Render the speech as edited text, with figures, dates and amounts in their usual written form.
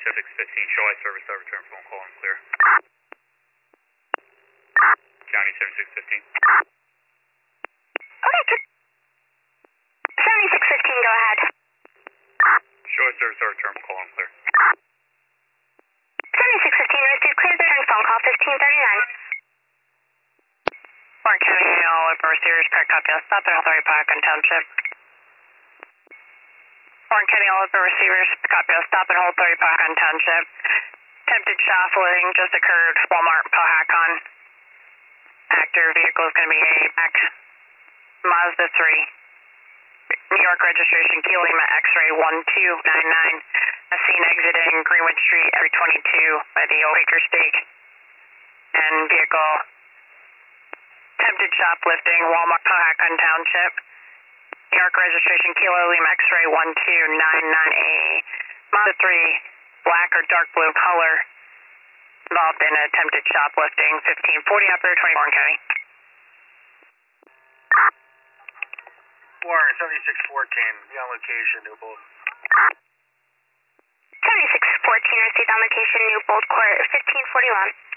7615, show I service, I return phone call and clear. County 7615. Okay, 7615, go ahead. Show I service, I return call and clear. 7615, received clear there and phone call 1539. Warren County, all over receivers, correct copy. Stop and hold 30 Pelican Township. Warren County, all over receivers, copy. Stop and hold 30 Pelican Township. Attempted shoplifting just occurred, Walmart, Powhatan. Actor vehicle is going to be a Mack Mazda 3. New York registration, Kilo Lima X-ray 1299. As seen exiting Greenwood Street, every 22 by the Old Baker Steak. And vehicle attempted shoplifting, Walmart, Powhatan Township. New York registration, Kilo Lima X-ray 1299A. Mazda 3, black or dark blue color. Involved in attempted shoplifting, 1540 operator 20 Warren County. Warren 7614, be on location, Newbold. 7614, received on location, New Bold Court, 1541.